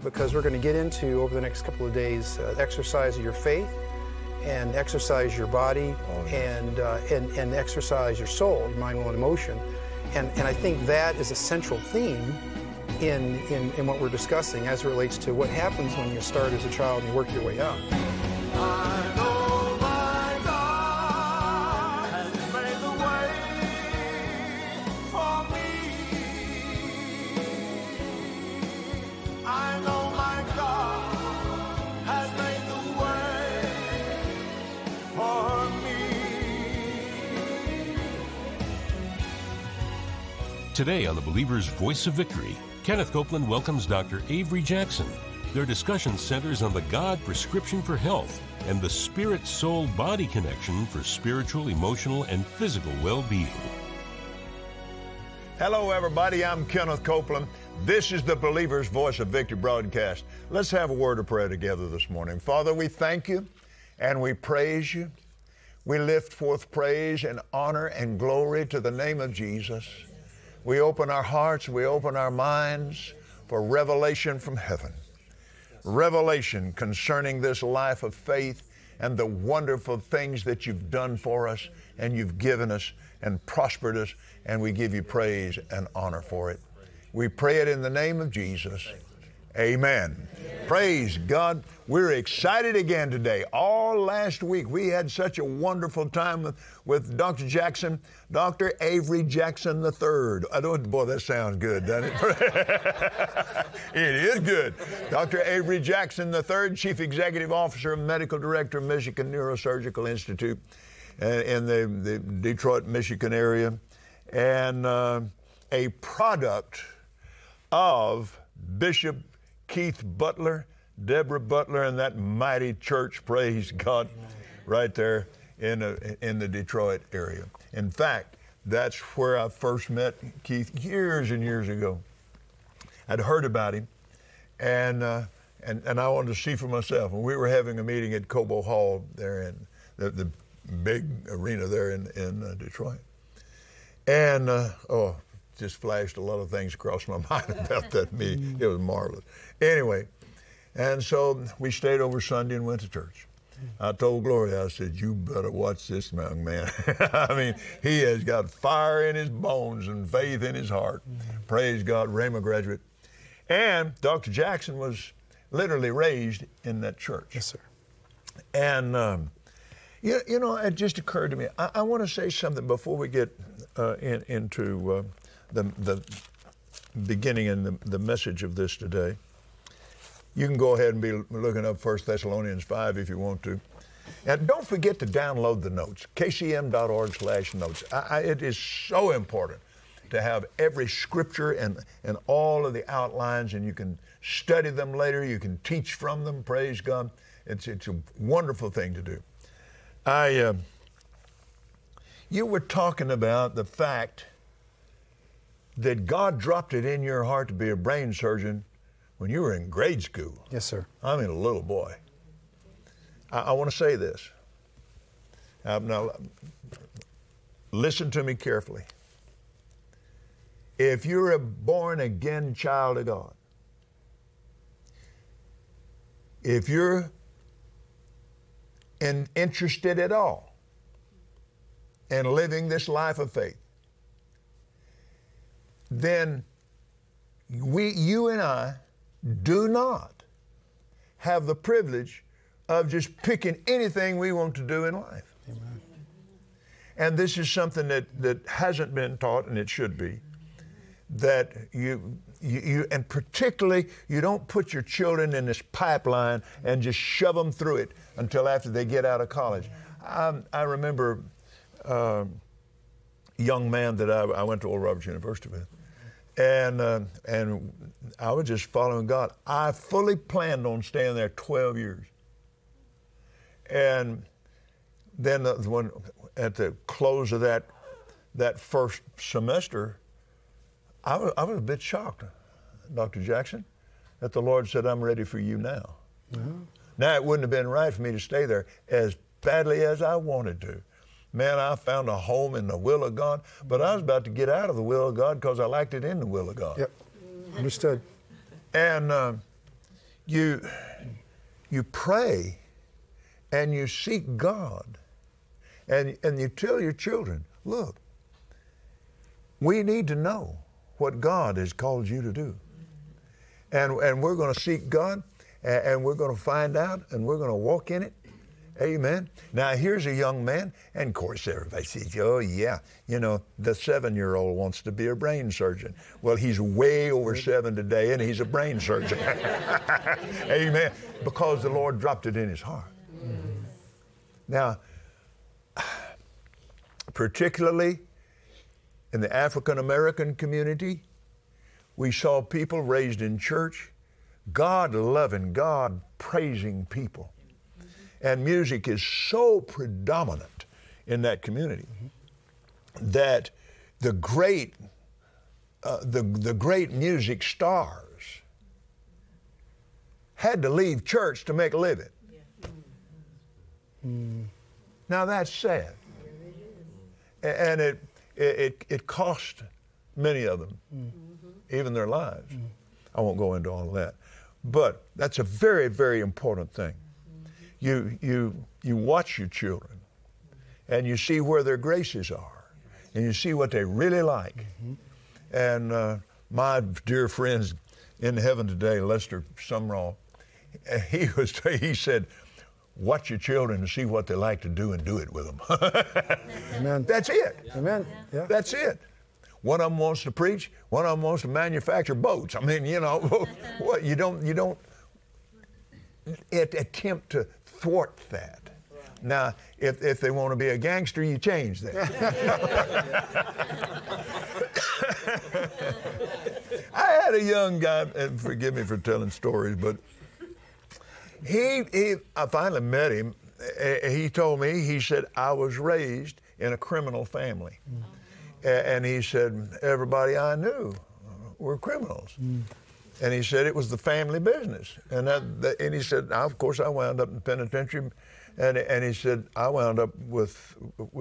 because we're going to get into, over the next couple of days, exercise of your faith and exercise your body and exercise your soul, your mind, will, and emotion. And I think that is a central theme in what we're discussing as it relates to what happens when you start as a child and you work your way up. Today on the Believer's Voice of Victory, Kenneth Copeland welcomes Dr. Avery Jackson. Their discussion centers on the God prescription for health and the spirit-soul-body connection for spiritual, emotional, and physical well-being. Hello, everybody. I'm Kenneth Copeland. This is the Believer's Voice of Victory broadcast. Let's have a word of prayer together this morning. Father, we thank you and we praise you. We lift forth praise and honor and glory to the name of Jesus. We open our hearts, we open our minds for revelation from heaven. Revelation concerning this life of faith and the wonderful things that you've done for us and you've given us and prospered us, and we give you praise and honor for it. We pray it in the name of Jesus. Amen. Praise God. We're excited again today. All last week we had such a wonderful time with Dr. Jackson, Dr. Avery Jackson III. Boy, that sounds good, doesn't it? It is good. Dr. Avery Jackson III, Chief Executive Officer and Medical Director of Michigan Neurosurgical Institute in the Detroit, Michigan area, and a product of Bishop Keith Butler, Deborah Butler, and that mighty church, praise God, right there in the Detroit area. In fact, that's where I first met Keith years and years ago. I'd heard about him, and I wanted to see for myself. And we were having a meeting at Cobo Hall there in the big arena there in Detroit. And, just flashed a lot of things across my mind about that meeting. It was marvelous. Anyway, and so we stayed over Sunday and went to church. I told Gloria, I said, you better watch this young man. I mean, he has got fire in his bones and faith in his heart. Praise God, Rhema graduate. And Dr. Jackson was literally raised in that church. Yes, sir. And, you know, it just occurred to me, I want to say something before we get into the beginning and the message of this today. You can go ahead and be looking up 1 Thessalonians 5 if you want to. And don't forget to download the notes, kcm.org/notes. It is so important to have every scripture and all of the outlines, and you can study them later. You can teach from them, praise God. It's a wonderful thing to do. You were talking about the fact that God dropped it in your heart to be a brain surgeon when you were in grade school. Yes, sir. I mean, a little boy. I want to say this. Now, listen to me carefully. If you're a born-again child of God, if you're interested at all in living this life of faith, then you and I do not have the privilege of just picking anything we want to do in life. Amen. And this is something that hasn't been taught, and it should be, that you and particularly you don't put your children in this pipeline and just shove them through it until after they get out of college. I remember a young man that I went to Oral Roberts University with, and I was just following God. I fully planned on staying there 12 years. And then when at the close of that first semester, I was a bit shocked, Dr. Jackson, that the Lord said, I'm ready for you now. Mm-hmm. Now, it wouldn't have been right for me to stay there as badly as I wanted to. Man, I found a home in the will of God, but I was about to get out of the will of God because I liked it in the will of God. Yep, understood. And you pray and you seek God, and you tell your children, look, we need to know what God has called you to do. And we're going to seek God, and we're going to find out, and we're going to walk in it. Amen. Now, here's a young man, and of course everybody says, oh yeah, you know, the 7-year-old wants to be a brain surgeon. Well, he's way over 7 today, and he's a brain surgeon. Amen. Because the Lord dropped it in his heart. Mm-hmm. Now, particularly in the African American community, we saw people raised in church, God-loving, God-praising people. And music is so predominant in that community that the great music stars had to leave church to make a living. Now that's sad, and it cost many of them even their lives. I won't go into all of that, but that's a very, very important thing. You watch your children, and you see where their graces are, and you see what they really like. And my dear friends in heaven today, Lester Sumrall, he said, watch your children and see what they like to do and do it with them. Amen. That's it. Amen. Yeah. That's it. One of them wants to preach. One of them wants to manufacture boats. I mean, you know, what you don't attempt to thwart that. Now, if they want to be a gangster, you change that. I had a young guy, and forgive me for telling stories, but I finally met him. He told me, he said, I was raised in a criminal family. And he said, everybody I knew were criminals. And he said it was the family business. And he said, now, of course, I wound up in the penitentiary. And he said, I wound up with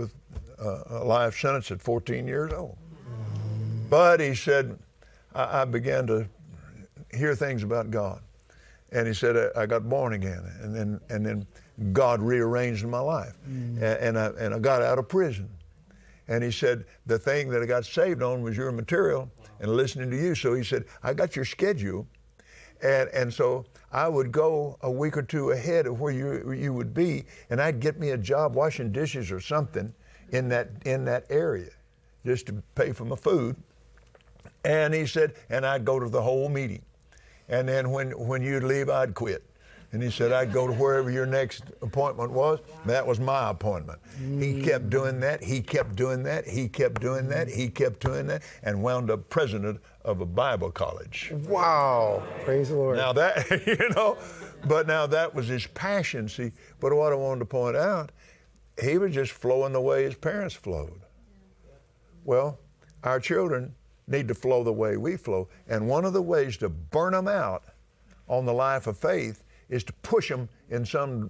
a life sentence at 14 years old. But he said, I began to hear things about God. And he said, I got born again. And then God rearranged my life. And I got out of prison. And he said, the thing that I got saved on was your material and listening to you. So he said, I got your schedule. And so I would go a week or two ahead of where you would be, and I'd get me a job washing dishes or something in that area just to pay for my food. And he said, and I'd go to the whole meeting. And then when you'd leave, I'd quit. And he said, I'd go to wherever your next appointment was. That was my appointment. He kept doing that. He kept doing that. He kept doing that. He kept doing that, and wound up president of a Bible college. Wow. Praise the Lord. Now that, but now that was his passion, see. But what I wanted to point out, he was just flowing the way his parents flowed. Well, our children need to flow the way we flow. And one of the ways to burn them out on the life of faith is to push them in some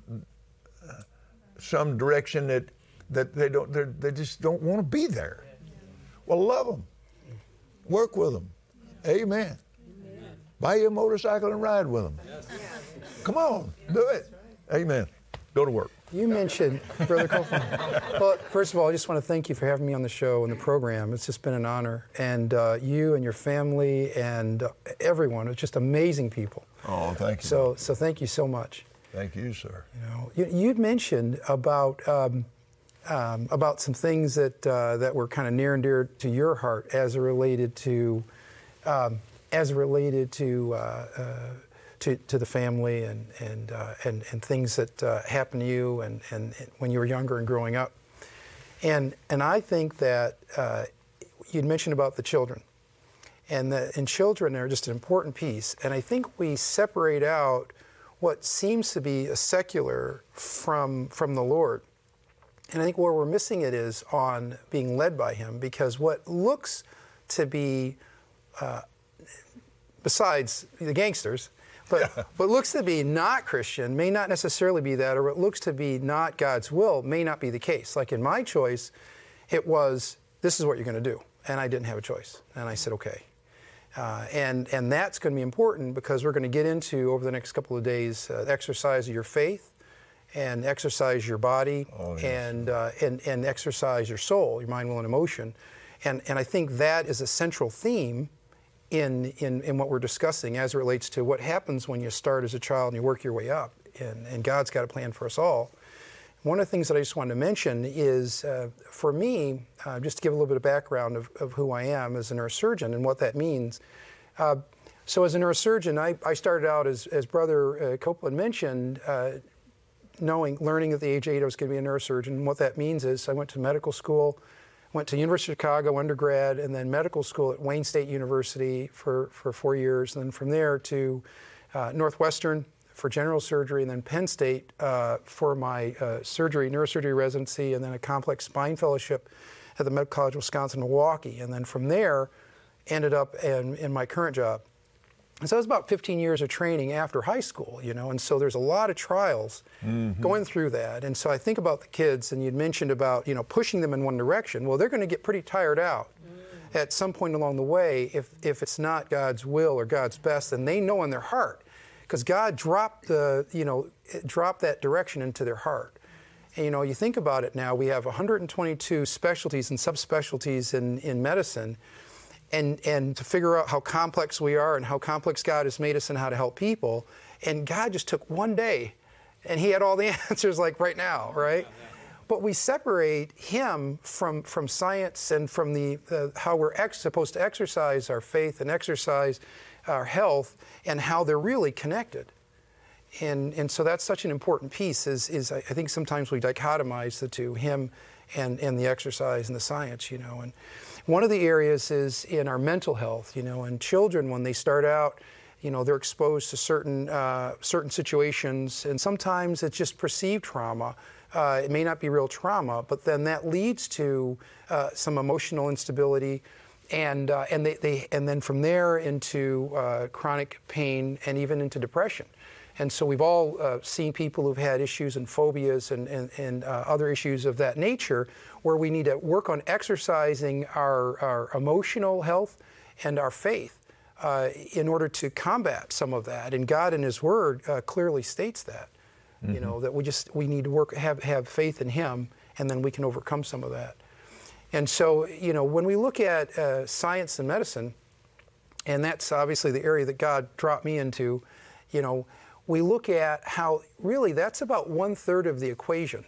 direction that they just don't want to be there. Well, love them. Work with them. Amen. Buy you a motorcycle and ride with them. Come on, do it. Amen. Go to work. You mentioned, Brother Copeland. Well, first of all, I just want to thank you for having me on the show and the program. It's just been an honor. And you and your family and everyone, it's just amazing people. Oh, thank you. So thank you so much. Thank you, sir. You'd mentioned about some things that were kind of near and dear to your heart as it related to the family and things that happened to you and when you were younger and growing up. And I think that you'd mentioned about the children. And children are just an important piece. And I think we separate out what seems to be a secular from the Lord. And I think where we're missing it is on being led by Him, because what looks to be, besides the gangsters, but what looks to be not Christian may not necessarily be that, or what looks to be not God's will may not be the case. Like in my choice, it was, this is what you're going to do. And I didn't have a choice. And I said, okay. And that's going to be important because we're going to get into, over the next couple of days, exercise of your faith and exercise your body and exercise your soul, your mind, will, and emotion. And I think that is a central theme in what we're discussing as it relates to what happens when you start as a child and you work your way up. And God's got a plan for us all. One of the things that I just wanted to mention is, for me, just to give a little bit of background of who I am as a neurosurgeon and what that means. So as a neurosurgeon, I started out, as Brother Copeland mentioned, learning at the age of 8 I was going to be a neurosurgeon. And what that means is I went to medical school, went to University of Chicago undergrad, and then medical school at Wayne State University for 4 years. And then from there to Northwestern for general surgery, and then Penn State for my neurosurgery residency, and then a complex spine fellowship at the Medical College of Wisconsin, Milwaukee. And then from there, ended up in my current job. And so it was about 15 years of training after high school, and so there's a lot of trials going through that. And so I think about the kids, and you'd mentioned about, pushing them in one direction. Well, they're going to get pretty tired out at some point along the way if it's not God's will or God's best, and they know in their heart. Because God dropped that direction into their heart. And, you think about it now, we have 122 specialties and subspecialties in medicine. And to figure out how complex we are and how complex God has made us and how to help people. And God just took one day, and He had all the answers like right now, right? But we separate Him from science and from how we're supposed to exercise our faith and exercise our health, and how they're really connected. And so that's such an important piece, is I think sometimes we dichotomize the two, Him and the exercise and the science, And one of the areas is in our mental health, and children, when they start out, they're exposed to certain situations, and sometimes it's just perceived trauma. It may not be real trauma, but then that leads to some emotional instability, and then from there into chronic pain and even into depression. And so we've all seen people who've had issues and phobias and other issues of that nature, where we need to work on exercising our emotional health and our faith in order to combat some of that. And God in His Word clearly states that, that we need to have faith in Him, and then we can overcome some of that. And so, when we look at science and medicine, and that's obviously the area that God dropped me into, we look at how really that's about 1/3 of the equation.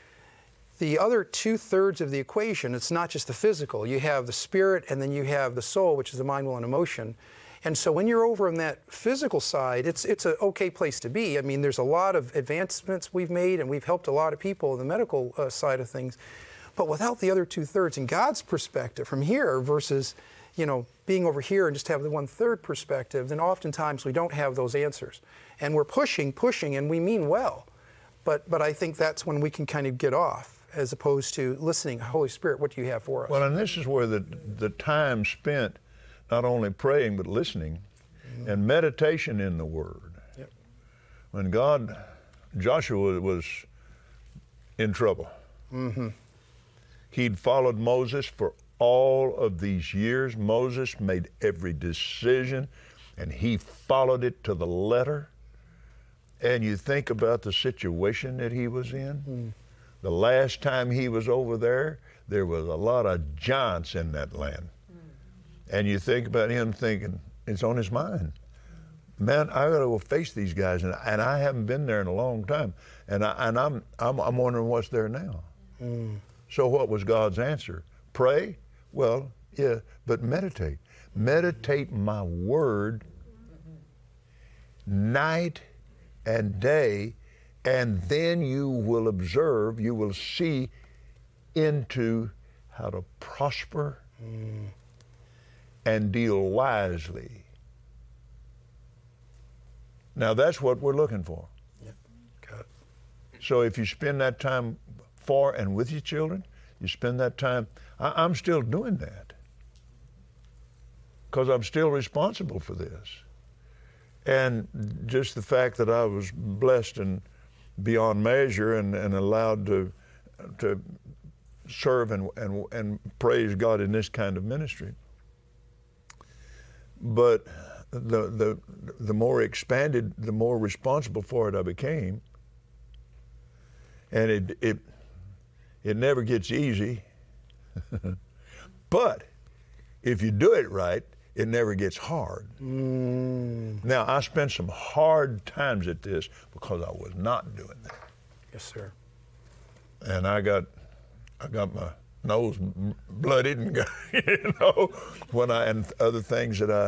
The other 2/3 of the equation, it's not just the physical. You have the spirit, and then you have the soul, which is the mind, will, and emotion. And so when you're over on that physical side, it's an okay place to be. I mean, there's a lot of advancements we've made, and we've helped a lot of people in the medical side of things. But without the other 2/3, in God's perspective from here versus, being over here and just have the 1/3 perspective, then oftentimes we don't have those answers. And we're pushing, and we mean well. But I think that's when we can kind of get off, as opposed to listening, Holy Spirit, what do you have for us? Well, and this is where the time spent not only praying but listening and meditation in the Word. Yep. When Joshua was in trouble. He'd followed Moses for all of these years. Moses made every decision, and he followed it to the letter. And you think about the situation that he was in. The last time he was over there was a lot of giants in that land. And you think about him thinking, it's on his mind. Man, I got to go face these guys, and I haven't been there in a long time. And I'm wondering what's there now. So what was God's answer? Pray? Well, yeah, but meditate. Meditate my word night and day, and then you will observe, you will see into how to prosper and deal wisely. Now that's what we're looking for. Yep. Got it. So if you spend that time for and with your children, you spend that time, I'm still doing that because I'm still responsible for this. And just the fact that I was blessed and beyond measure and allowed to serve and praise God in this kind of ministry. But the more expanded, the more responsible for it I became. And it never gets easy. But if you do it right, it never gets hard. Now, I spent some hard times at this because I was not doing that. Yes, sir. And I got my nose blooded and got, and other things that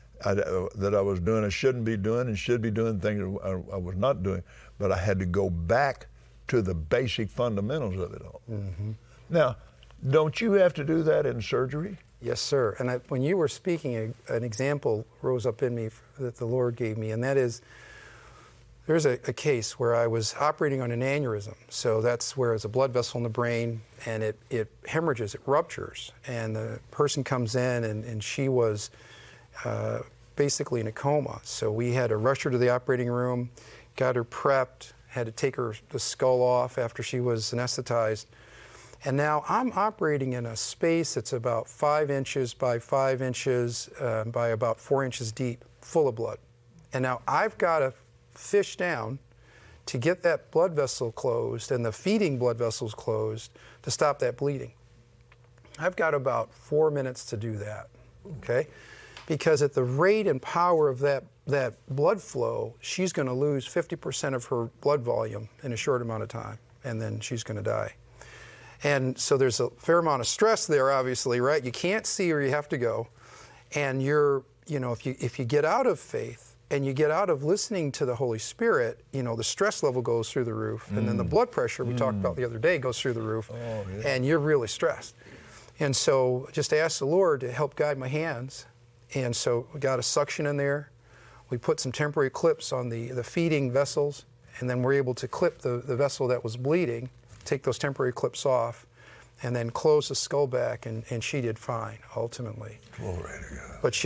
I was doing I shouldn't be doing, and should be doing things I was not doing. But I had to go back to the basic fundamentals of it all. Mm-hmm. Now, don't you have to do that in surgery? Yes, sir. And when you were speaking, an example rose up in me that the Lord gave me, and that is, there's a case where I was operating on an aneurysm. So that's where there's a blood vessel in the brain, and it hemorrhages, it ruptures. And the person comes in, and she was basically in a coma. So we had to rush her to the operating room, got her prepped, had to take the skull off after she was anesthetized. And now I'm operating in a space that's about 5 inches by 5 inches by about 4 inches deep, full of blood. And now I've got to fish down to get that blood vessel closed and the feeding blood vessels closed to stop that bleeding. I've got about 4 minutes to do that, okay? Because at the rate and power of that blood flow, she's going to lose 50% of her blood volume in a short amount of time, and then she's going to die. And so there's a fair amount of stress there, obviously, right? You can't see where you have to go. And if you get out of faith and you get out of listening to the Holy Spirit, the stress level goes through the roof. And then the blood pressure we talked about the other day goes through the roof. Oh, yeah. And you're really stressed. And so just ask the Lord to help guide my hands. And so we got a suction in there. We put some temporary clips on the feeding vessels, and then we're able to clip the vessel that was bleeding, take those temporary clips off, and then close the skull back, and she did fine, ultimately. Glory to God. But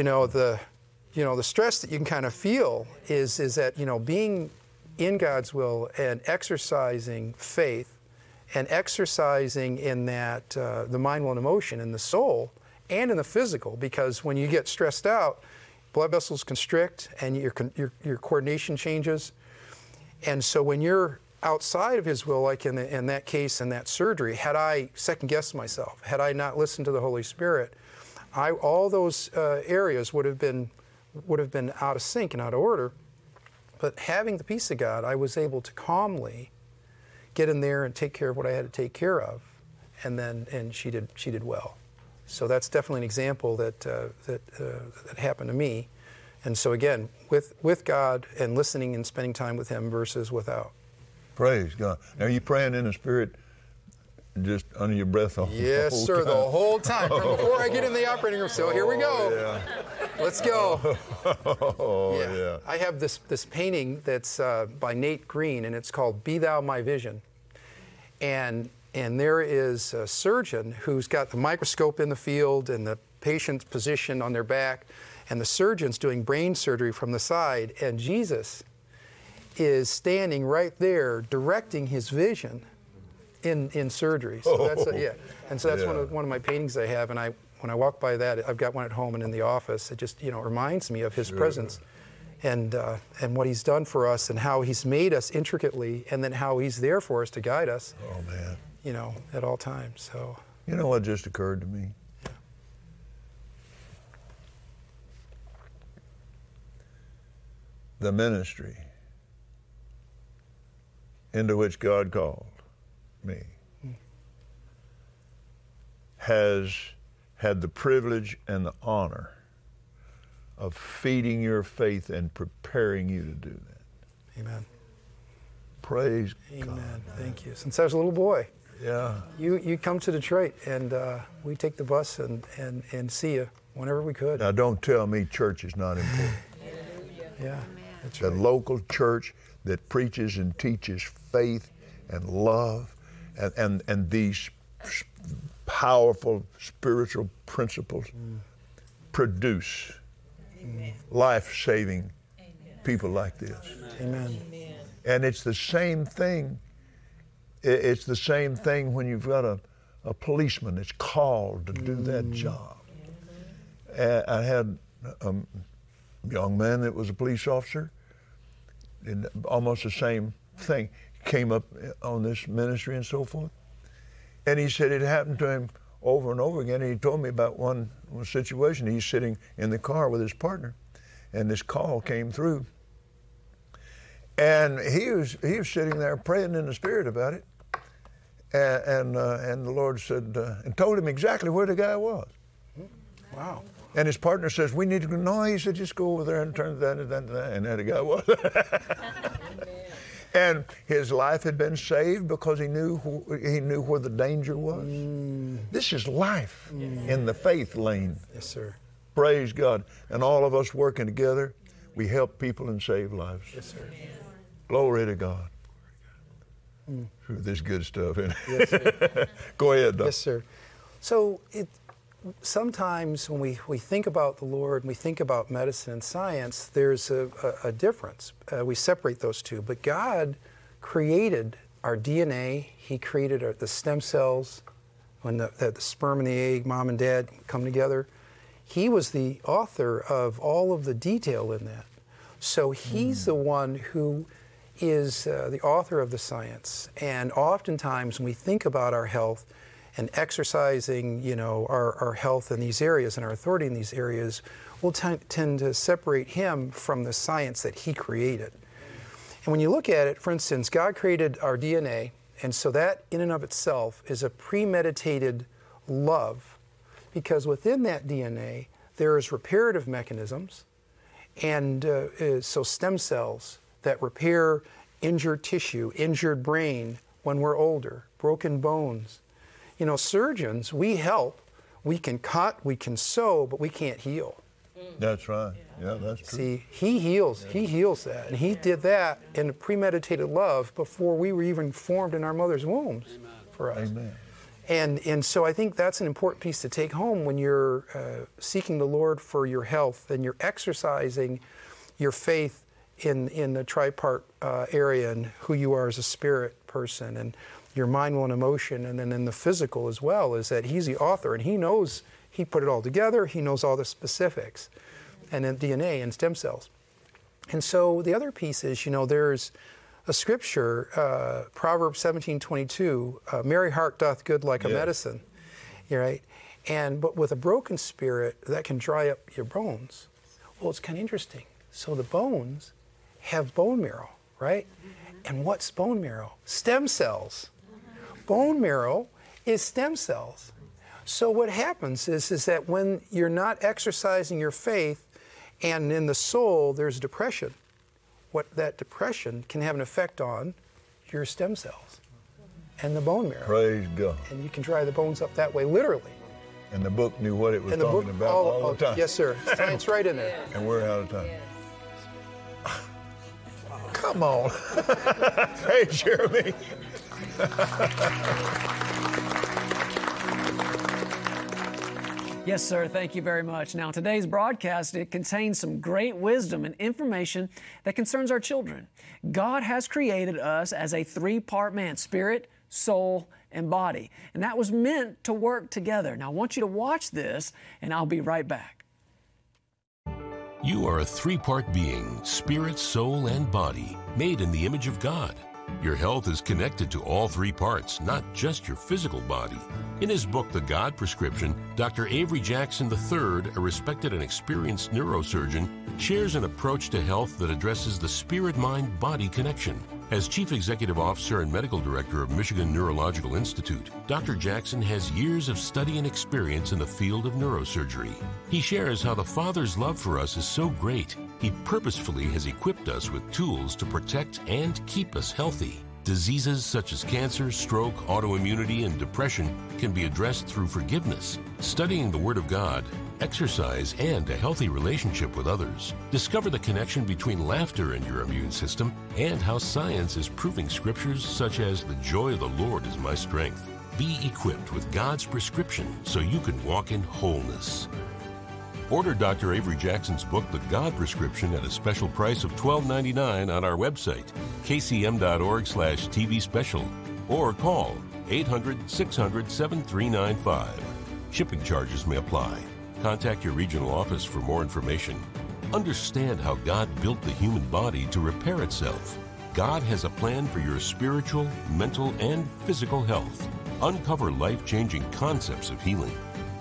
the stress that you can kind of feel is that, being in God's will and exercising faith and exercising in that the mind, will, and emotion in the soul and in the physical, because when you get stressed out, blood vessels constrict and your coordination changes. And so when you're outside of His will, like in that case, in that surgery, had I second-guessed myself, had I not listened to the Holy Spirit, all those areas would have been out of sync and out of order. But having the peace of God, I was able to calmly get in there and take care of what I had to take care of, and she did well. So that's definitely an example that happened to me. And so again, with God and listening and spending time with Him versus without. Praise God. Now, you praying in the Spirit just under your breath the yes, whole sir, time? The whole time. From before I get in the operating room. So here we go. Yeah. Let's go. Yeah. I have this painting that's by Nate Green, and it's called Be Thou My Vision. And there is a surgeon who's got the microscope in the field and the patient's positioned on their back, and the surgeon's doing brain surgery from the side, and Jesus is standing right there directing his vision in surgery. So that's and so that's one of my paintings I have, and when I walk by that, I've got one at home and in the office. It just reminds me of His presence and what He's done for us, and how He's made us intricately, and then how He's there for us to guide us. Oh man. At all times. So. You know what just occurred to me? Yeah. The ministry into which God called me has had the privilege and the honor of feeding your faith and preparing you to do that. Amen. Praise Amen. God. Thank you. Since I was a little boy. Yeah. You come to Detroit, and we take the bus and see you whenever we could. Now, don't tell me church is not important. Yeah, that's The right. local church that preaches and teaches faith and love and these powerful spiritual principles produce life-saving people like this. Amen. And it's the same thing. It's the same thing when you've got a policeman that's called to do that job. And I had a young man that was a police officer, and almost the same thing came up on this ministry and so forth. And he said it happened to him over and over again. And he told me about one situation. He's sitting in the car with his partner, and this call came through. And he was sitting there praying in the Spirit about it. And the Lord said, and told him exactly where the guy was. Wow. And his partner says, we need to go. No, he said, just go over there and turn that and that and that. And there the guy was. And his life had been saved because he knew where the danger was. This is life in the faith lane. Yes, sir. Praise God. And all of us working together, we help people and save lives. Yes, sir. Glory to God. This good stuff, isn't it? Yes, sir. Go ahead, Doc. Yes, sir. So sometimes when we think about the Lord and we think about medicine and science, there's a difference. We separate those two. But God created our DNA. He created the stem cells when the sperm and the egg, mom and dad, come together. He was the author of all of the detail in that. So He's the one who is the author of the science. And oftentimes when we think about our health and exercising, our health in these areas and our authority in these areas, we'll tend to separate Him from the science that He created. And when you look at it, for instance, God created our DNA, and so that in and of itself is a premeditated love, because within that DNA there is reparative mechanisms, and so stem cells that repair injured tissue, injured brain when we're older, broken bones. Surgeons, we help. We can cut, we can sew, but we can't heal. That's right. Yeah, that's true. See, He heals. He heals that. And He did that in a premeditated love before we were even formed in our mother's wombs for us. Amen. And so I think that's an important piece to take home when you're seeking the Lord for your health and you're exercising your faith in the tripart area and who you are as a spirit person and your mind, will, and emotion, and then in the physical as well, is that He's the author and He knows, He put it all together, He knows all the specifics, and then DNA and stem cells. And so the other piece is, there's a scripture, Proverbs 17:22, merry heart doth good like a medicine, right? But with a broken spirit, that can dry up your bones. Well, it's kind of interesting. So the bones have bone marrow, right? And what's bone marrow? Stem cells. Bone marrow is stem cells. So what happens is that when you're not exercising your faith and in the soul there's depression, what that depression can have an effect on your stem cells and the bone marrow. Praise God. And you can dry the bones up that way, literally. And the book knew what it was talking about all the time. Yes, sir. It's right in there. And we're out of time. Come on. Hey, Jeremy. Yes, sir. Thank you very much. Now, today's broadcast, it contains some great wisdom and information that concerns our children. God has created us as a three-part man: spirit, soul, and body. And that was meant to work together. Now, I want you to watch this, and I'll be right back. You are a three-part being, spirit, soul, and body, made in the image of God. Your health is connected to all three parts, not just your physical body. In his book, The God Prescription, Dr. Avery Jackson III, a respected and experienced neurosurgeon, shares an approach to health that addresses the spirit-mind-body connection. As Chief Executive Officer and Medical Director of Michigan Neurological Institute, Dr. Jackson has years of study and experience in the field of neurosurgery. He shares how the Father's love for us is so great, He purposefully has equipped us with tools to protect and keep us healthy. Diseases such as cancer, stroke, autoimmunity, and depression can be addressed through forgiveness, studying the Word of God, exercise, and a healthy relationship with others. Discover the connection between laughter and your immune system and how science is proving scriptures such as "The joy of the Lord is my strength." Be equipped with God's prescription so you can walk in wholeness. Order Dr. Avery Jackson's book, The God Prescription, at a special price of $12.99 on our website, kcm.org/TV special, or call 800-600-7395. Shipping charges may apply. Contact your regional office for more information. Understand how God built the human body to repair itself. God has a plan for your spiritual, mental, and physical health. Uncover life-changing concepts of healing.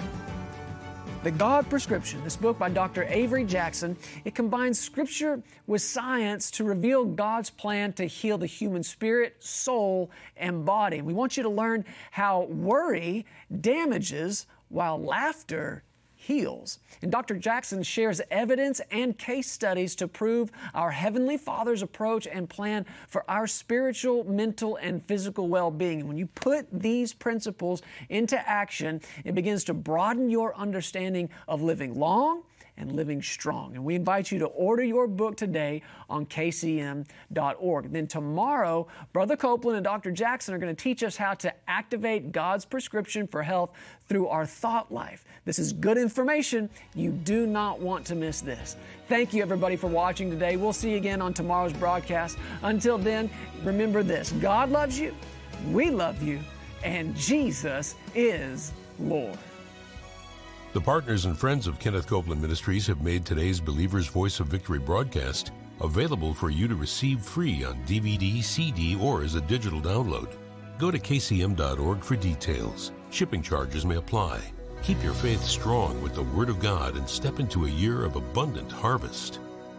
The God Prescription, this book by Dr. Avery Jackson, it combines Scripture with science to reveal God's plan to heal the human spirit, soul, and body. We want you to learn how worry damages while laughter heals. And Dr. Jackson shares evidence and case studies to prove our Heavenly Father's approach and plan for our spiritual, mental, and physical well-being. And when you put these principles into action, it begins to broaden your understanding of living long and living strong. And we invite you to order your book today on kcm.org. Then tomorrow, Brother Copeland and Dr. Jackson are going to teach us how to activate God's prescription for health through our thought life. This is good information. You do not want to miss this. Thank you, everybody, for watching today. We'll see you again on tomorrow's broadcast. Until then, remember this: God loves you, we love you, and Jesus is Lord. The partners and friends of Kenneth Copeland Ministries have made today's Believer's Voice of Victory broadcast available for you to receive free on DVD, CD, or as a digital download. Go to kcm.org for details. Shipping charges may apply. Keep your faith strong with the Word of God and step into a year of abundant harvest.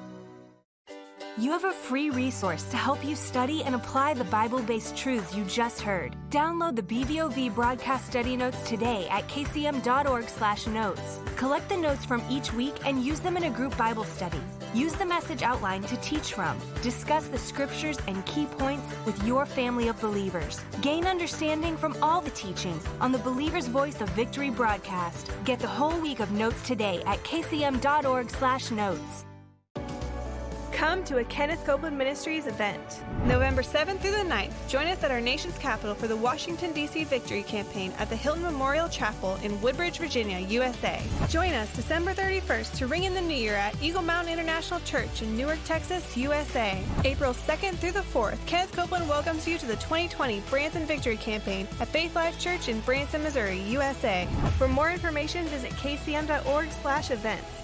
You have a free resource to help you study and apply the Bible-based truths you just heard. Download the BVOV broadcast study notes today at kcm.org/notes. Collect the notes from each week and use them in a group Bible study. Use the message outline to teach from. Discuss the scriptures and key points with your family of believers. Gain understanding from all the teachings on the Believer's Voice of Victory broadcast. Get the whole week of notes today at kcm.org/notes. Come to a Kenneth Copeland Ministries event. November 7th through the 9th, join us at our nation's capital for the Washington, D.C. Victory Campaign at the Hilton Memorial Chapel in Woodbridge, Virginia, USA. Join us December 31st to ring in the new year at Eagle Mountain International Church in Newark, Texas, USA. April 2nd through the 4th, Kenneth Copeland welcomes you to the 2020 Branson Victory Campaign at Faith Life Church in Branson, Missouri, USA. For more information, visit kcm.org/events.